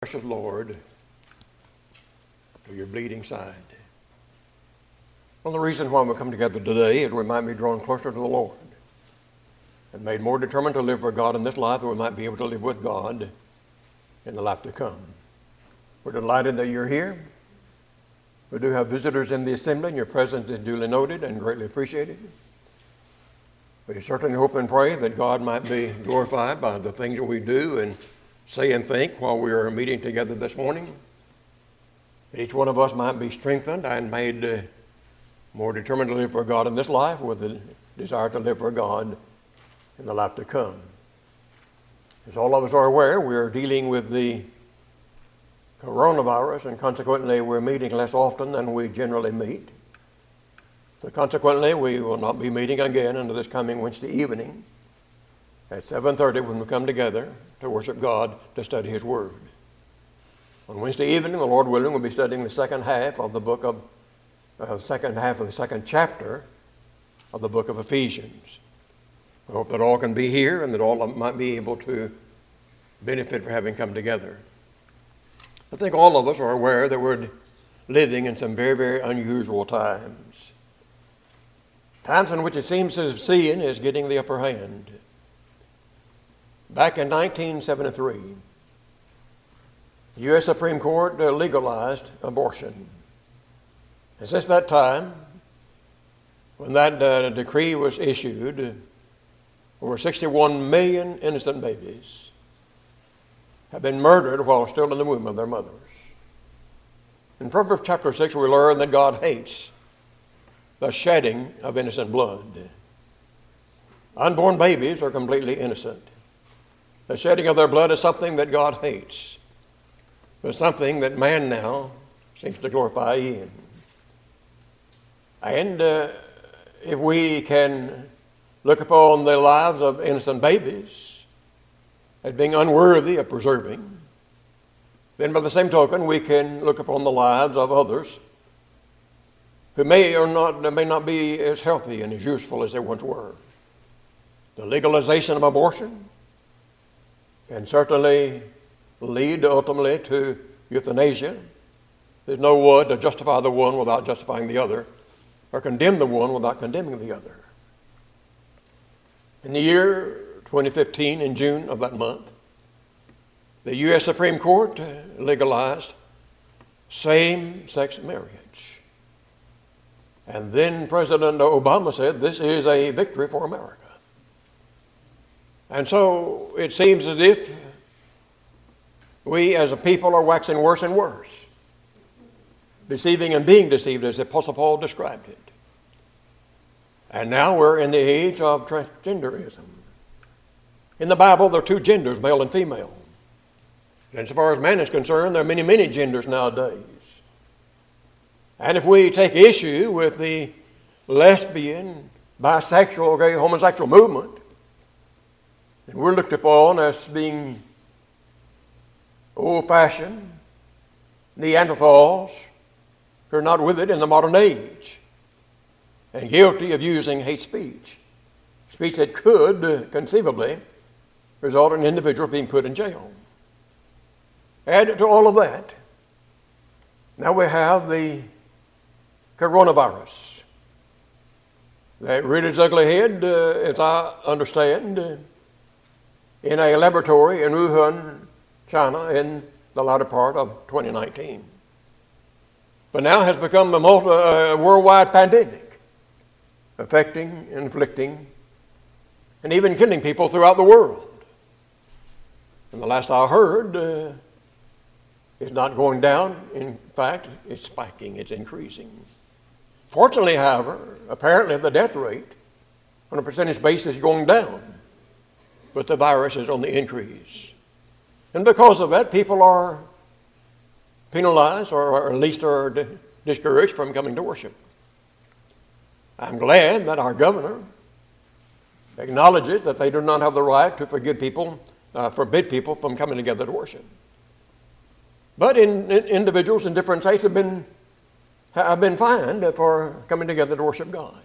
Precious Lord, to your bleeding side. Well, the reason why we come together today is we might be drawn closer to the Lord and made more determined to live for God in this life that we might be able to live with God in the life to come. We're delighted that you're here. We do have visitors in the assembly, and your presence is duly noted and greatly appreciated. We certainly hope and pray that God might be glorified by the things that we do and say and think while we are meeting together this morning. That each one of us might be strengthened and made more determined to live for God in this life with the desire to live for God in the life to come. As all of us are aware, we are dealing with the coronavirus, and consequently we're meeting less often than we generally meet. So consequently, we will not be meeting again until this coming Wednesday evening at 7:30 when we come together to worship God, to study His Word. On Wednesday evening, the Lord willing, we'll be studying the second half of the second chapter of the book of Ephesians. I hope that all can be here and that all might be able to benefit from having come together. I think all of us are aware that we're living in some very, very unusual times. Times in which it seems as if sin is getting the upper hand. Back in 1973, the U.S. Supreme Court legalized abortion. And since that time, when that decree was issued, over 61 million innocent babies have been murdered while still in the womb of their mothers. In Proverbs chapter 6, we learn that God hates the shedding of innocent blood. Unborn babies are completely innocent. The shedding of their blood is something that God hates, but something that man now seems to glorify in. And if we can look upon the lives of innocent babies as being unworthy of preserving, then by the same token we can look upon the lives of others who may not be as healthy and as useful as they once were. The legalization of abortion can certainly lead ultimately to euthanasia. There's no way to justify the one without justifying the other, or condemn the one without condemning the other. In the year 2015, in June of that month, the U.S. Supreme Court legalized same-sex marriage. And then President Obama said, "This is a victory for America." And so it seems as if we as a people are waxing worse and worse, deceiving and being deceived, as the Apostle Paul described it. And now we're in the age of transgenderism. In the Bible, there are two genders, male and female. And as far as man is concerned, there are many, many genders nowadays. And if we take issue with the lesbian, bisexual, gay, homosexual movement, and we're looked upon as being old-fashioned Neanderthals who are not with it in the modern age and guilty of using hate speech that could conceivably result in an individual being put in jail. Add to all of that, now we have the coronavirus that reared its ugly head, as I understand, in a laboratory in Wuhan, China, in the latter part of 2019. But now has become a worldwide pandemic, affecting, inflicting, and even killing people throughout the world. And the last I heard, it's not going down. In fact, it's spiking, it's increasing. Fortunately, however, apparently the death rate on a percentage basis is going down, but the virus is on the increase. And because of that, people are penalized or at least are discouraged from coming to worship. I'm glad that our governor acknowledges that they do not have the right to forbid people from coming together to worship. But individuals in different states have been fined for coming together to worship God.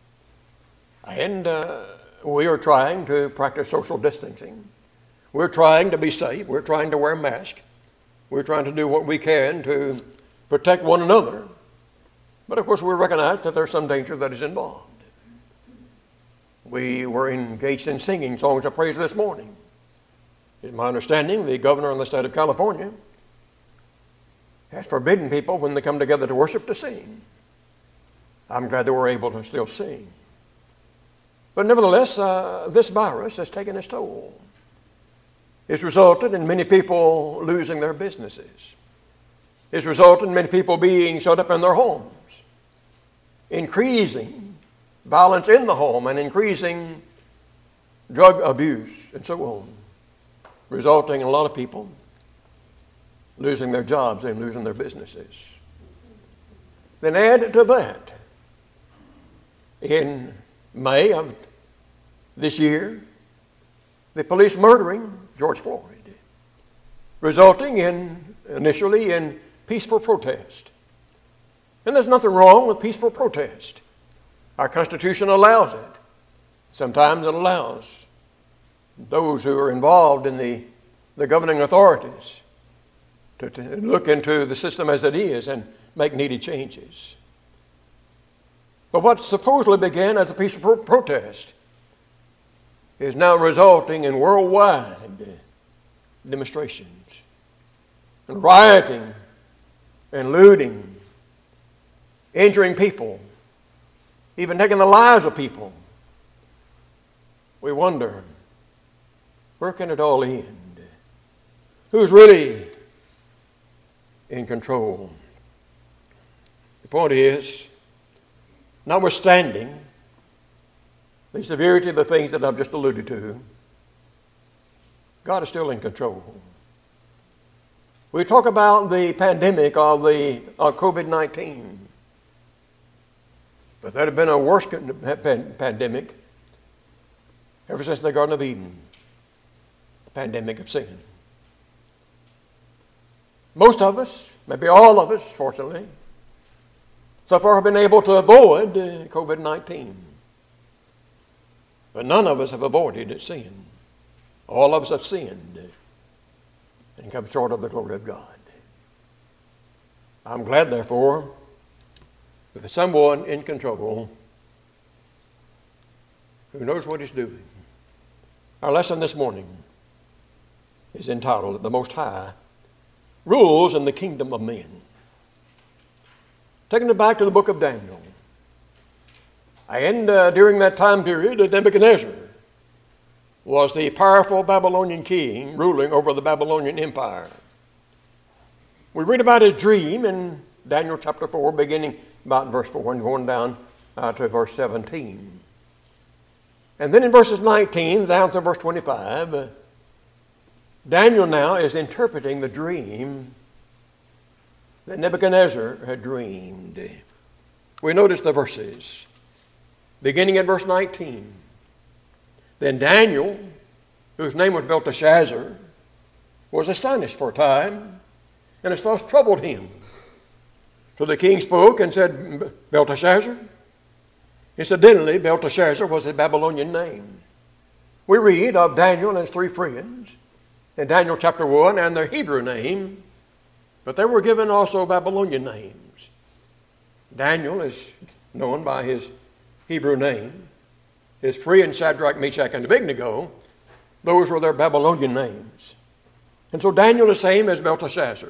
And we are trying to practice social distancing. We're trying to be safe. We're trying to wear masks. We're trying to do what we can to protect one another. But of course we recognize that there's some danger that is involved. We were engaged in singing songs of praise this morning. It's my understanding the governor in the state of California has forbidden people when they come together to worship to sing. I'm glad that we're able to still sing. But nevertheless, this virus has taken its toll. It's resulted in many people losing their businesses. It's resulted in many people being shut up in their homes, increasing violence in the home and increasing drug abuse and so on, resulting in a lot of people losing their jobs and losing their businesses. Then add to that, in May of this year, the police murdering George Floyd, resulting initially in peaceful protest. And there's nothing wrong with peaceful protest. Our Constitution allows it. Sometimes it allows those who are involved in the governing authorities to look into the system as it is and make needed changes. But what supposedly began as a peaceful protest is now resulting in worldwide demonstrations and rioting and looting, injuring people, even taking the lives of people. We wonder, where can it all end? Who's really in control? The point is, notwithstanding the severity of the things that I've just alluded to, God is still in control. We talk about the pandemic of COVID-19, but there had been a worse pandemic ever since the Garden of Eden, the pandemic of sin. Most of us, maybe all of us, fortunately, so far have been able to avoid COVID-19. But none of us have avoided sin. All of us have sinned and come short of the glory of God. I'm glad, therefore, that there's someone in control who knows what he's doing. Our lesson this morning is entitled, "The Most High Rules in the Kingdom of Men." Taking it back to the book of Daniel. And during that time period, Nebuchadnezzar was the powerful Babylonian king ruling over the Babylonian Empire. We read about his dream in Daniel chapter 4, beginning about verse 4 and going down to verse 17. And then in verses 19 down to verse 25, Daniel now is interpreting the dream that Nebuchadnezzar had dreamed. We notice the verses. Beginning at verse 19. Then Daniel, whose name was Belteshazzar, was astonished for a time, and his thoughts troubled him. So the king spoke and said, Belteshazzar? Incidentally, Belteshazzar was a Babylonian name. We read of Daniel and his three friends in Daniel chapter 1 and their Hebrew name, but they were given also Babylonian names. Daniel is known by his Hebrew name. His friends Shadrach, Meshach, and Abednego, those were their Babylonian names. And so Daniel is same as Belteshazzar.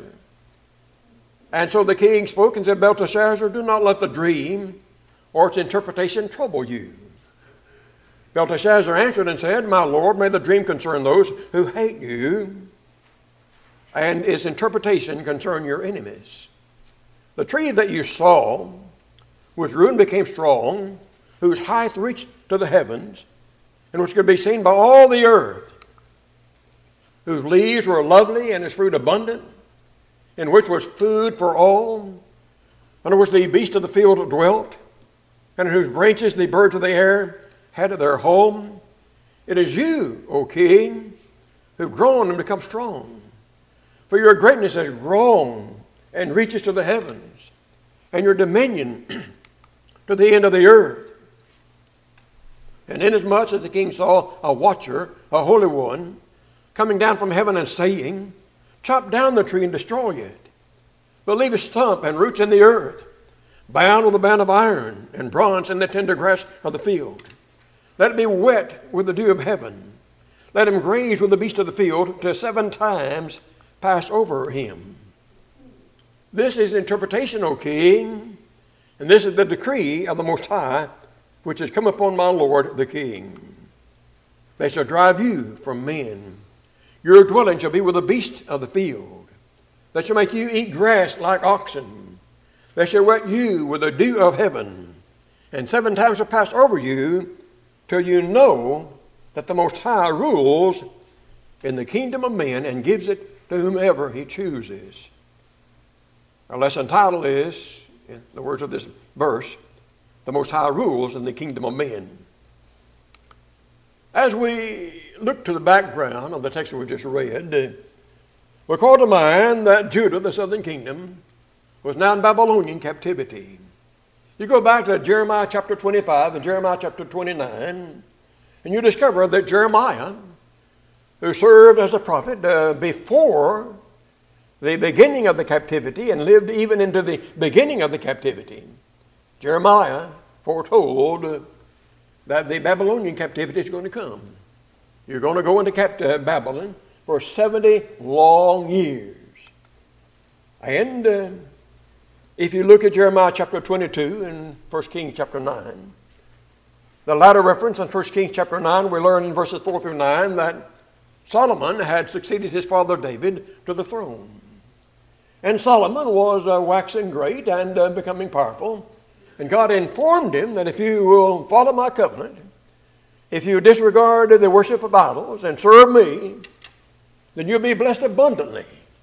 And so the king spoke and said, Belteshazzar, do not let the dream or its interpretation trouble you. Belteshazzar answered and said, My lord, may the dream concern those who hate you, and its interpretation concern your enemies. The tree that you saw, whose root became strong, whose height reached to the heavens, and which could be seen by all the earth, whose leaves were lovely and its fruit abundant, in which was food for all, under which the beasts of the field dwelt, and in whose branches the birds of the air had their home. It is you, O king, who've grown and become strong. For your greatness has grown and reaches to the heavens, and your dominion to the end of the earth. And inasmuch as the king saw a watcher, a holy one, coming down from heaven and saying, chop down the tree and destroy it, but leave a stump and roots in the earth, bound with a band of iron and bronze in the tender grass of the field. Let it be wet with the dew of heaven. Let him graze with the beasts of the field till 7 times pass over him. This is interpretation, O king, and this is the decree of the Most High, which has come upon my Lord the king. They shall drive you from men. Your dwelling shall be with the beasts of the field. They shall make you eat grass like oxen. They shall wet you with the dew of heaven, and 7 times shall pass over you, till you know that the Most High rules in the kingdom of men and gives it to whomever he chooses. Our lesson title is, in the words of this verse, the Most High rules in the kingdom of men. As we look to the background of the text that we just read, we call to mind that Judah, the southern kingdom, was now in Babylonian captivity. You go back to Jeremiah chapter 25 and Jeremiah chapter 29, and you discover that Jeremiah, who served as a prophet before the beginning of the captivity and lived even into the beginning of the captivity, Jeremiah foretold that the Babylonian captivity is going to come. You're going to go into Babylon for 70 long years. And if you look at Jeremiah chapter 22 and 1 Kings chapter 9, the latter reference in 1 Kings chapter 9, we learn in verses 4 through 9 that Solomon had succeeded his father David to the throne. And Solomon was waxing great and becoming powerful. And God informed him that if you will follow my covenant, if you disregard the worship of idols and serve me, then you'll be blessed abundantly.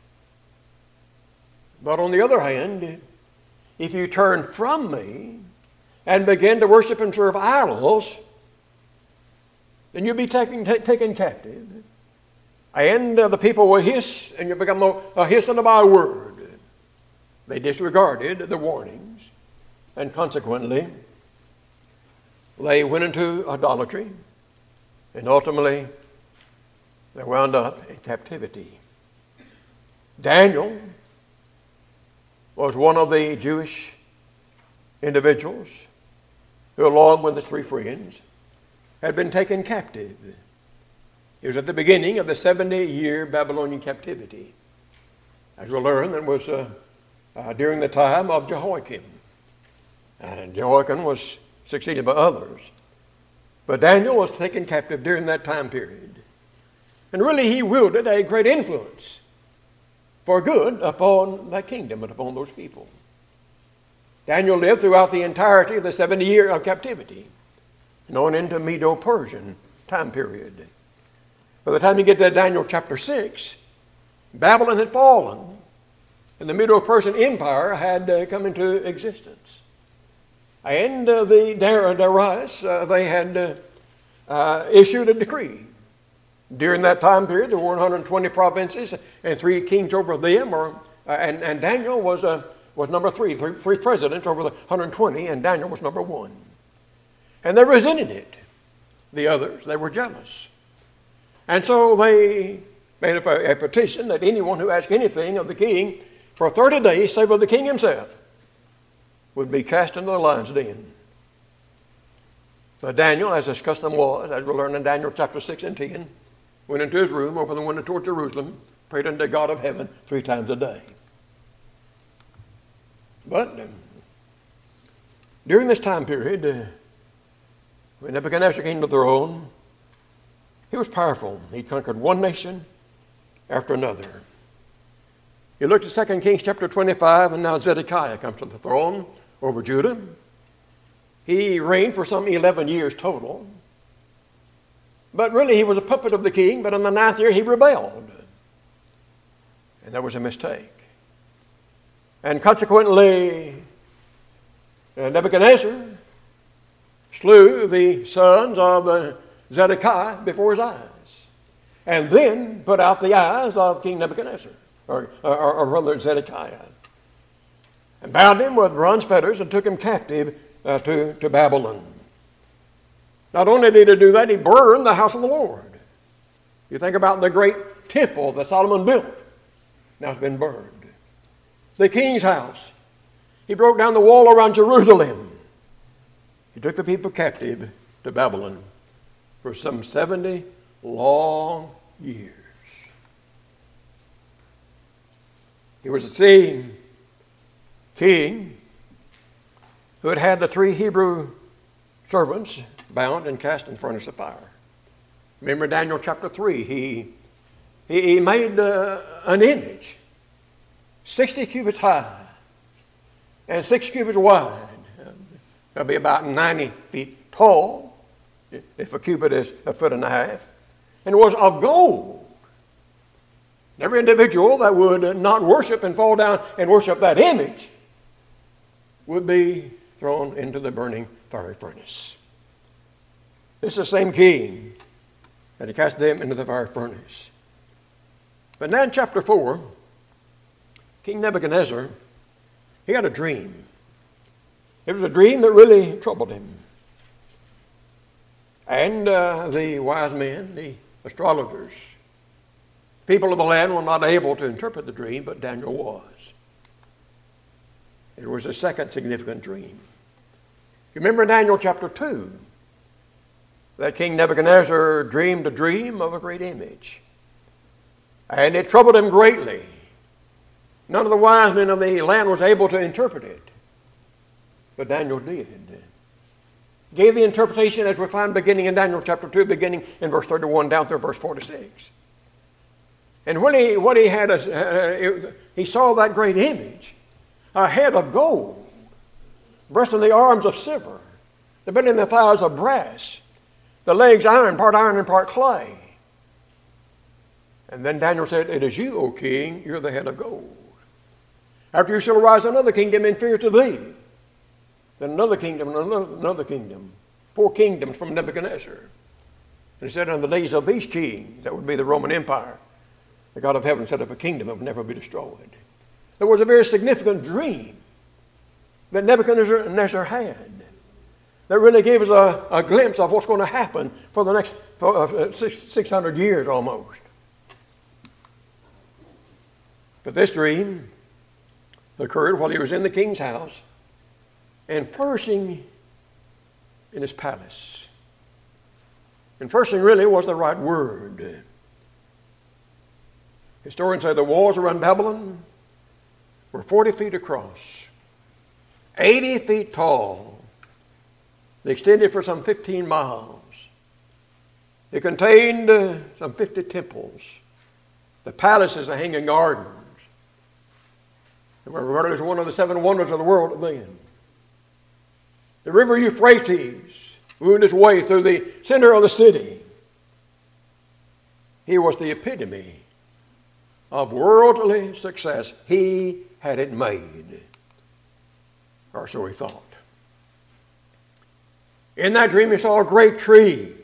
But on the other hand, if you turn from me and begin to worship and serve idols, then you'll be taken captive. And the people will hiss, and you'll become a hiss and a byword. They disregarded the warnings, and consequently, they went into idolatry, and ultimately, they wound up in captivity. Daniel was one of the Jewish individuals who, along with his 3 friends, had been taken captive. It was at the beginning of the 70-year Babylonian captivity. As we'll learn, that was during the time of Jehoiakim. And Jehoiakim was succeeded by others. But Daniel was taken captive during that time period. And really he wielded a great influence for good upon that kingdom and upon those people. Daniel lived throughout the entirety of the 70 year of captivity, and on into Medo-Persian time period. By the time you get to Daniel chapter 6, Babylon had fallen, and the Medo-Persian Empire had come into existence. And the Darius, they had issued a decree. During that time period, there were 120 provinces and 3 kings over them, and Daniel was number 3, three presidents over the 120, and Daniel was number 1. And they resented it. The others, they were jealous. And so they made a petition that anyone who asked anything of the king for 30 days, save of the king himself, would be cast into the lion's den. But Daniel, as his custom was, as we learn in Daniel chapter 6 and 10, went into his room, opened the window toward Jerusalem, prayed unto God of heaven 3 times a day. But during this time period, when Nebuchadnezzar came to the throne, he was powerful. He conquered one nation after another. You look at 2 Kings chapter 25, and now Zedekiah comes to the throne over Judah. He reigned for some 11 years total. But really he was a puppet of the king, but in the 9th year he rebelled. And that was a mistake. And consequently, Nebuchadnezzar slew the sons of Zedekiah before his eyes, and then put out the eyes of King Nebuchadnezzar, or rather Zedekiah, and bound him with bronze fetters and took him captive to Babylon. Not only did he do that, he burned the house of the Lord. You think about the great temple that Solomon built. now it's been burned. The king's house, he broke down the wall around Jerusalem. He took the people captive to Babylon for some 70 long years. He was the same king who had had the 3 Hebrew servants bound and cast in the furnace of fire. Remember Daniel chapter 3, he made an image 60 cubits high and 6 cubits wide. That'll be about 90 feet tall, if a cubit is a foot and a half. And it was of gold. Every individual that would not worship and fall down and worship that image would be thrown into the burning fiery furnace. This is the same king that he cast them into the fiery furnace. But now in chapter 4, King Nebuchadnezzar, he had a dream. It was a dream that really troubled him. And the wise men, the astrologers, people of the land were not able to interpret the dream, but Daniel was. It was a second significant dream. You remember in Daniel chapter 2 that King Nebuchadnezzar dreamed a dream of a great image. And it troubled him greatly. None of the wise men of the land was able to interpret it. But Daniel did. Gave the interpretation as we find beginning in Daniel chapter 2, beginning in verse 31 down through verse 46. And when he had he saw that great image, a head of gold, breast and the arms of silver, the belly and the thighs of brass, the legs iron and part clay. And then Daniel said, "It is you, O king, you're the head of gold. After you shall arise another kingdom inferior to thee. Then another kingdom, another kingdom. 4 kingdoms from Nebuchadnezzar." And he said, "On the days of these kings," that would be the Roman Empire, the God of heaven set up a kingdom that would never be destroyed. There was a very significant dream that Nebuchadnezzar had that really gave us a glimpse of what's going to happen for the next 600 years almost. But this dream occurred while he was in the king's house and flourishing in his palace. And flourishing really was the right word. Historians say the walls around Babylon were 40 feet across, 80 feet tall. They extended for some 15 miles. They contained some 50 temples. The palaces, the hanging gardens. They were regarded as one of the 7 wonders of the world then. The river Euphrates wound its way through the center of the city. He was the epitome of worldly success. He had it made, or so he thought. In that dream he saw a great tree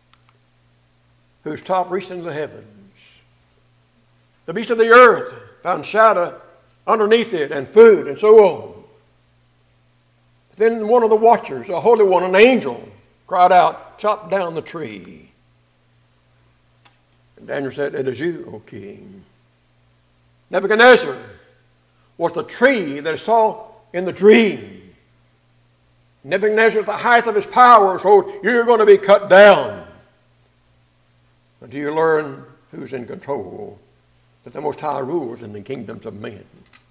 whose top reached into the heavens. The beasts of the earth found shadow underneath it and food and so on. Then one of the watchers, a holy one, an angel, cried out, "Chop down the tree." And Daniel said, "It is you, O king." Nebuchadnezzar was the tree that he saw in the dream. Nebuchadnezzar, at the height of his power, so you're going to be cut down until you learn who's in control, that the Most High rules in the kingdoms of men.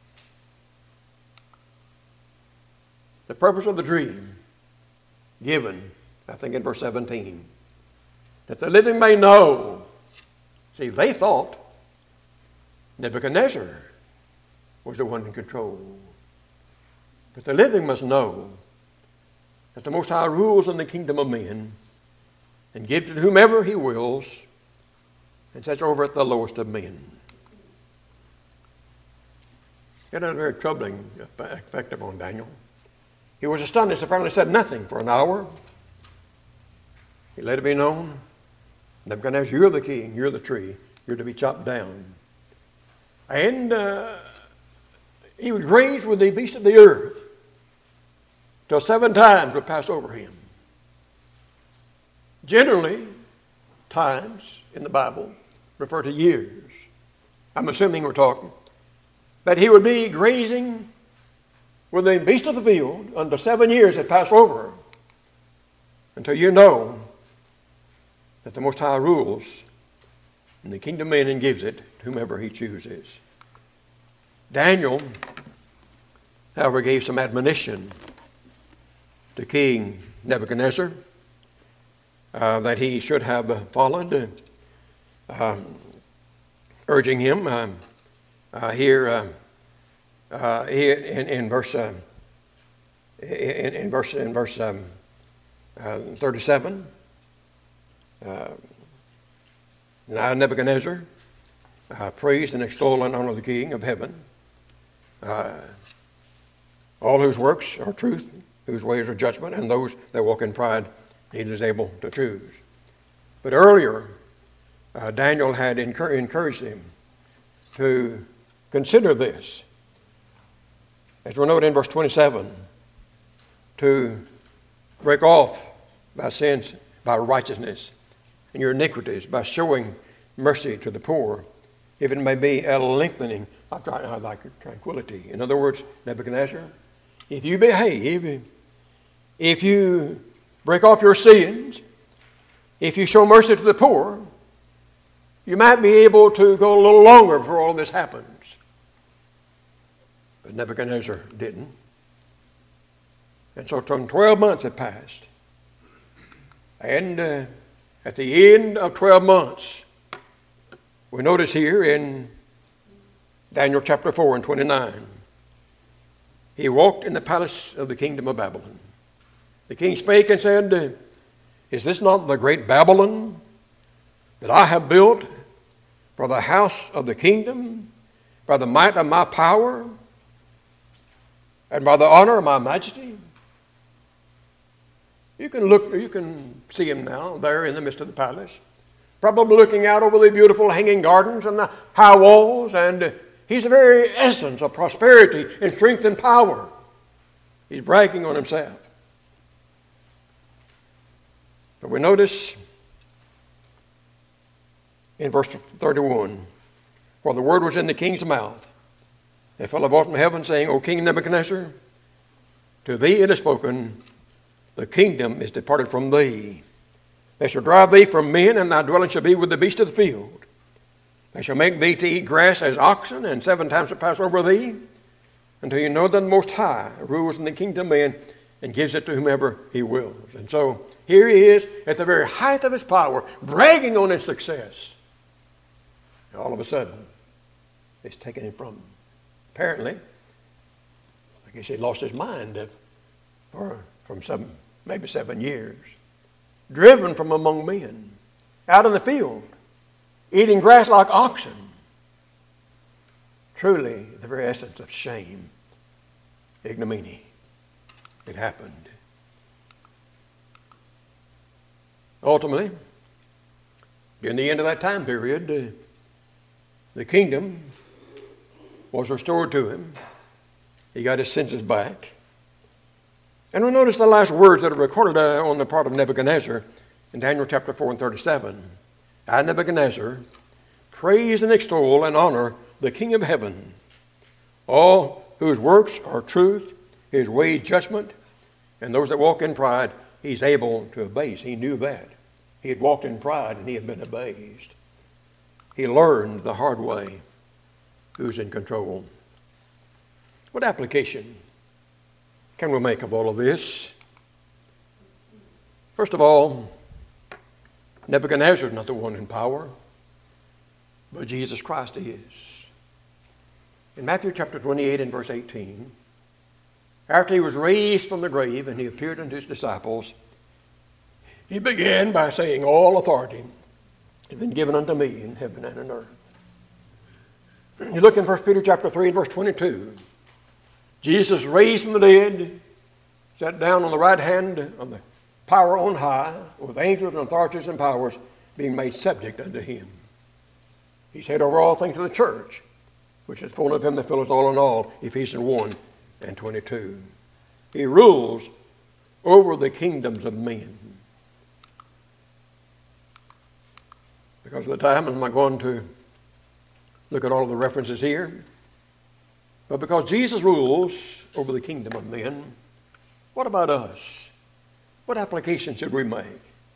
The purpose of the dream given, I think in verse 17, that the living may know. See, they thought Nebuchadnezzar was the one in control. But the living must know that the Most High rules in the kingdom of men and gives it to whomever he wills and sets over at the lowest of men. It had a very troubling effect upon Daniel. He was astonished, apparently said nothing for an hour. He let it be known, Nebuchadnezzar, you're the king, you're the tree, you're to be chopped down. And he would graze with the beasts of the earth till 7 times would pass over him. Generally, times in the Bible refer to years. I'm assuming we're talking that he would be grazing with the beast of the field until 7 years had passed over, until you know that the Most High rules in the kingdom of men and gives it to whomever he chooses. Daniel, however, gave some admonition to King Nebuchadnezzar that he should have followed, urging him here in verse 37. Now Nebuchadnezzar praised and extolled and honored the King of heaven, all whose works are truth, whose ways are judgment, and those that walk in pride he is able to choose. But earlier, Daniel had encouraged him to consider this, as we note in verse 27, to break off by sins, by righteousness, and your iniquities, by showing mercy to the poor, if it may be a lengthening of tranquility. In other words, Nebuchadnezzar, if you behave, if you break off your sins, if you show mercy to the poor, you might be able to go a little longer before all this happens. But Nebuchadnezzar didn't. And so 12 months had passed. And at the end of 12 months, we notice here in Daniel chapter 4 and 29, he walked in the palace of the kingdom of Babylon. The king spake and said, is this not the great Babylon that I have built for the house of the kingdom, by the might of my power, and by the honor of my majesty? You can see him now there in the midst of the palace, probably looking out over the beautiful hanging gardens and the high walls, and he's the very essence of prosperity and strength and power. He's bragging on himself. But we notice in verse 31, for the word was in the king's mouth, there fell a voice from heaven saying, O King Nebuchadnezzar, to thee it is spoken, the kingdom is departed from thee. They shall drive thee from men, and thy dwelling shall be with the beasts of the field. They shall make thee to eat grass as oxen, and 7 times shall pass over thee, until you know that the Most High rules in the kingdom of men and gives it to whomever he wills. And so here he is at the very height of his power, bragging on his success. And all of a sudden, it's taken him from him. Apparently, I guess he lost his mind from maybe 7 years. Driven from among men, out in the field, eating grass like oxen. Truly, the very essence of shame, ignominy. It happened. Ultimately, during the end of that time period, the kingdom was restored to him. He got his senses back. And we notice the last words that are recorded on the part of Nebuchadnezzar in Daniel chapter 4 and 37. I, Nebuchadnezzar, praise and extol and honor the King of heaven, all whose works are truth, his ways judgment, and those that walk in pride he's able to abase. He knew that. He had walked in pride and he had been abased. He learned the hard way who's in control. What application can we make of all of this? First of all, Nebuchadnezzar is not the one in power, but Jesus Christ is. In Matthew chapter 28 and verse 18, after he was raised from the grave and he appeared unto his disciples, he began by saying, all authority has been given unto me in heaven and in earth. You look in 1 Peter chapter 3 and verse 22. Jesus raised from the dead, sat down on the right hand of the power on high, with angels and authorities and powers being made subject unto him. He's head over all things to the church, which is full of him that filleth all in all, Ephesians 1 and 22. He rules over the kingdoms of men. Because of the time, I'm not going to look at all of the references here. But because Jesus rules over the kingdom of men, what about us? What application should we make?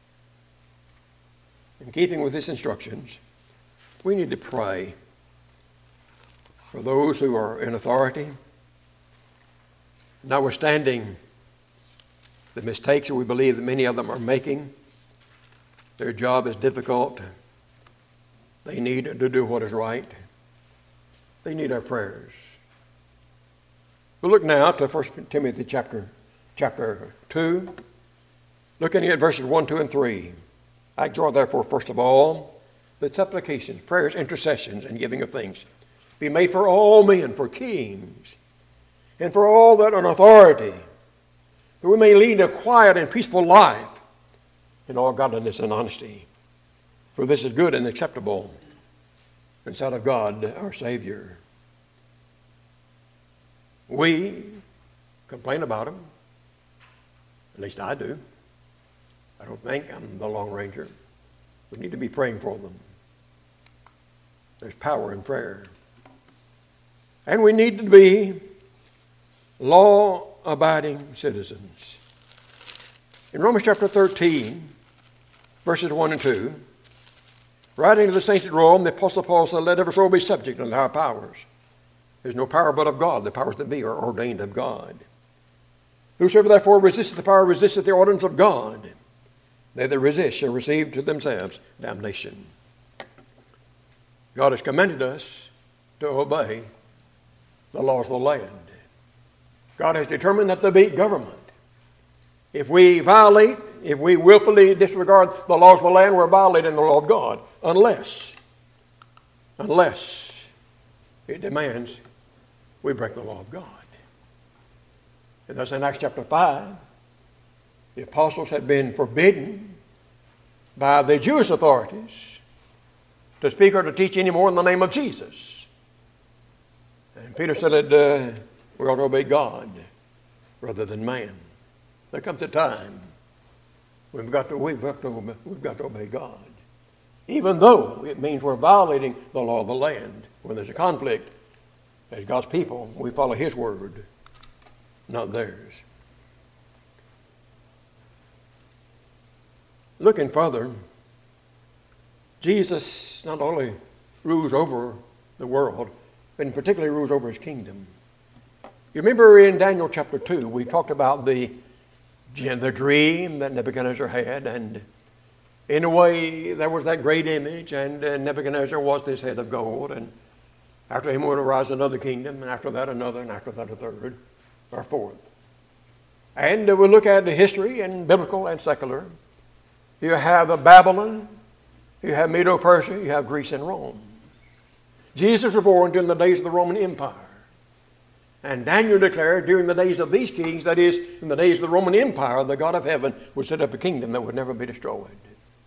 In keeping with his instructions, we need to pray for those who are in authority, notwithstanding the mistakes that we believe that many of them are making. Their job is difficult. They need to do what is right. They need our prayers. We'll look now to 1 Timothy chapter 2, looking at verses 1, 2, and 3. I exhort therefore, first of all, that supplications, prayers, intercessions, and giving of thanks be made for all men, for kings, and for all that are in authority, that we may lead a quiet and peaceful life in all godliness and honesty. For this is good and acceptable in the sight of God, our Savior. We complain about them. At least I do. I don't think I'm the Lone Ranger. We need to be praying for them. There's power in prayer. And we need to be law-abiding citizens. In Romans chapter 13, verses 1 and 2, writing to the saints at Rome, the Apostle Paul said, let every soul be subject unto our powers. There's no power but of God. The powers that be are ordained of God. Whosoever therefore resisteth the power resisteth the ordinance of God. They that resist shall receive to themselves damnation. God has commanded us to obey the laws of the land. God has determined that there be government. If we willfully disregard the laws of the land, we're violating the law of God, unless it demands we break the law of God. And thus in Acts chapter 5, the apostles had been forbidden by the Jewish authorities to speak or to teach any more in the name of Jesus. And Peter said that we ought to obey God rather than man. There comes a time we've got to obey God, even though it means we're violating the law of the land. When there's a conflict, as God's people, we follow His word, not theirs. Looking further, Jesus not only rules over the world, but in particular rules over His kingdom. You remember in Daniel chapter 2, we talked about the dream that Nebuchadnezzar had, and in a way there was that great image, and Nebuchadnezzar was this head of gold, and after him would arise another kingdom, and after that another, and after that a third or fourth. And we'll look at the history, and biblical and secular. You have Babylon, you have Medo-Persia, you have Greece and Rome. Jesus was born during the days of the Roman Empire. And Daniel declared during the days of these kings, that is, in the days of the Roman Empire, the God of heaven would set up a kingdom that would never be destroyed.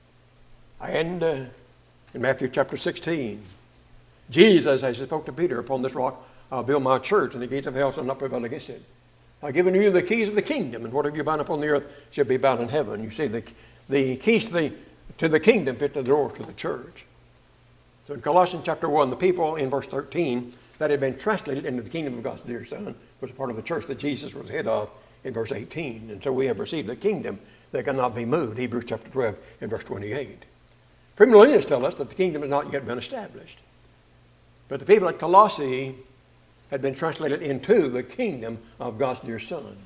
And in Matthew chapter 16, Jesus, as He spoke to Peter, upon this rock I'll build my church, and the gates of hell shall not prevail against it. I've given you the keys of the kingdom, and whatever you bind upon the earth shall be bound in heaven. You see, the keys to the kingdom fit the doors to the church. So in Colossians chapter 1, the people in verse 13 that had been translated into the kingdom of God's dear Son was a part of the church that Jesus was head of in verse 18. And so we have received a kingdom that cannot be moved, Hebrews chapter 12 and verse 28. Premillennialists tell us that the kingdom has not yet been established. But the people at Colossae had been translated into the kingdom of God's dear Son.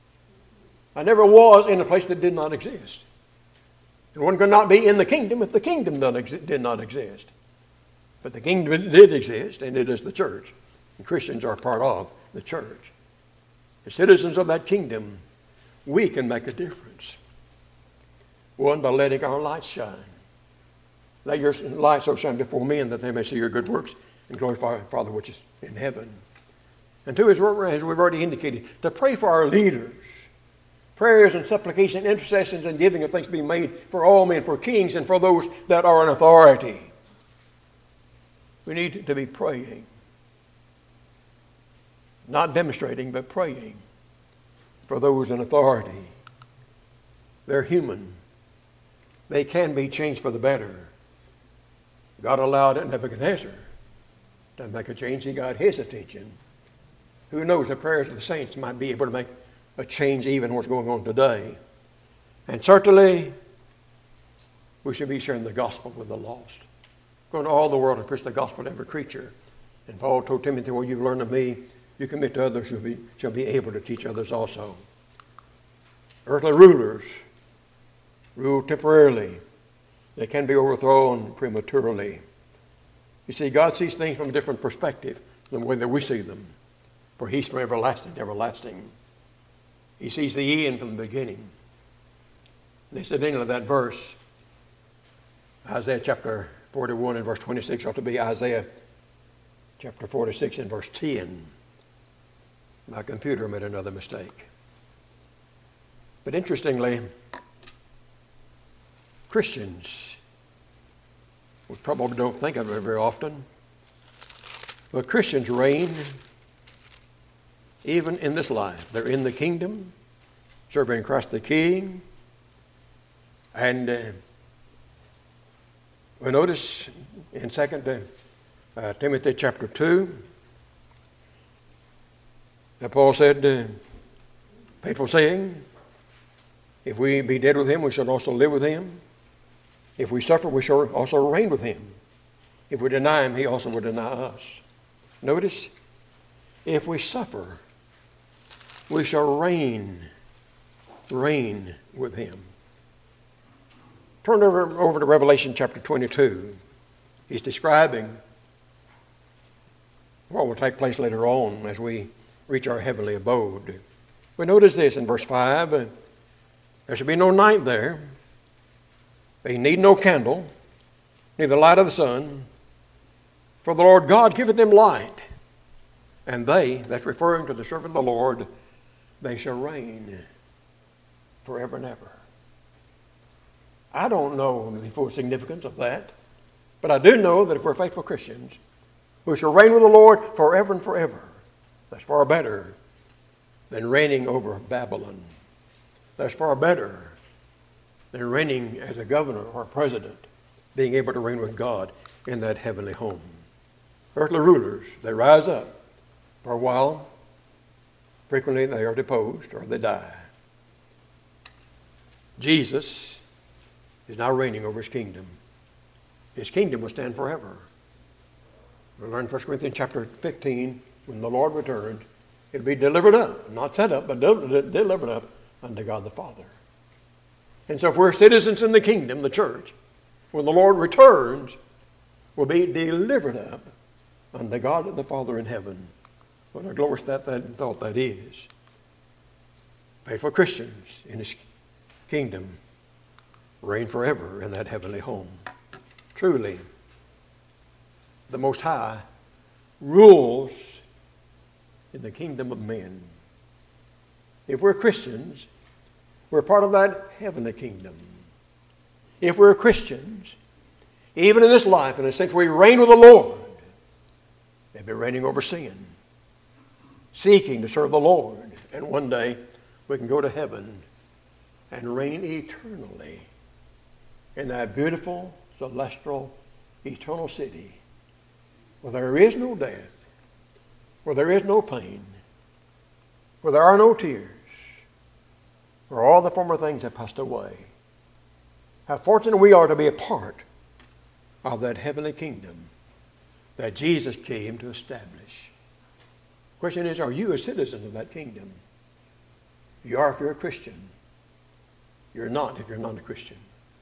I never was in a place that did not exist. And one could not be in the kingdom if the kingdom did not exist. But the kingdom did exist, and it is the church. And Christians are part of the church. As citizens of that kingdom, we can make a difference. One, by letting our light shine. Let your light so shine before men that they may see your good works and glorify our Father which is in heaven. And two, as we've already indicated, to pray for our leaders. Prayers and supplication, intercessions and giving of thanks be made for all men, for kings and for those that are in authority. We need to be praying. Not demonstrating, but praying for those in authority. They're human. They can be changed for the better. God allowed Nebuchadnezzar to make a change. He got his attention. Who knows, the prayers of the saints might be able to make a change even in what's going on today. And certainly, we should be sharing the gospel with the lost. Go into all the world and preach the gospel to every creature. And Paul told Timothy, well, you've learned of me, you commit to others, shall be able to teach others also. Earthly rulers rule temporarily. They can be overthrown prematurely. You see, God sees things from a different perspective than the way that we see them. For he's from everlasting to everlasting. He sees the end from the beginning. And incidentally, that verse, Isaiah chapter 41 and verse 26, ought to be Isaiah chapter 46 and verse 10. My computer made another mistake. But interestingly, Christians, we probably don't think of it very often, but Christians reign even in this life. They're in the kingdom, serving Christ the King. And we notice in 2 Timothy chapter 2, that Paul said, faithful saying, if we be dead with him, we shall also live with him. If we suffer, we shall also reign with him. If we deny him, he also will deny us. Notice, if we suffer, we shall reign with him. Turn over to Revelation chapter 22. He's describing what will take place later on as we reach our heavenly abode. We notice this in verse 5. There shall be no night there. They need no candle, neither light of the sun. For the Lord God giveth them light. And they, that's referring to the servant of the Lord, they shall reign forever and ever. I don't know the full significance of that, but I do know that if we're faithful Christians, we shall reign with the Lord forever and forever. That's far better than reigning over Babylon. That's far better than reigning as a governor or a president, being able to reign with God in that heavenly home. Earthly rulers, they rise up for a while. Frequently they are deposed or they die. Jesus is now reigning over his kingdom. His kingdom will stand forever. We learn 1 Corinthians chapter 15, when the Lord returned, it'll be delivered up, not set up, but delivered up unto God the Father. And so if we're citizens in the kingdom, the church, when the Lord returns, we'll be delivered up unto God the Father in heaven. What a glorious thought that is. Faithful Christians in his kingdom reign forever in that heavenly home. Truly, the Most High rules in the kingdom of men. If we're Christians, we're part of that heavenly kingdom. If we're Christians, even in this life, in a sense, we reign with the Lord. They'll be reigning over sin, seeking to serve the Lord. And one day, we can go to heaven and reign eternally in that beautiful, celestial, eternal city where there is no death, where there is no pain, where there are no tears, where all the former things have passed away. How fortunate we are to be a part of that heavenly kingdom that Jesus came to establish. The question is, are you a citizen of that kingdom? You are if you're a Christian. You're not if you're not a Christian.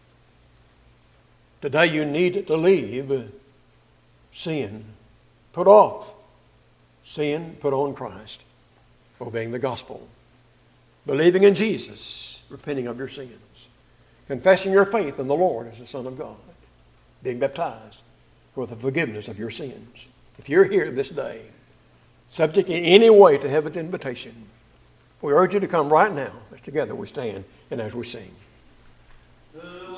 Today you need to leave sin, put off sin, put on Christ, obeying the gospel, believing in Jesus, repenting of your sins, confessing your faith in the Lord as the Son of God, being baptized for the forgiveness of your sins. If you're here this day, subject in any way to heaven's invitation, we urge you to come right now as together we stand and as we sing.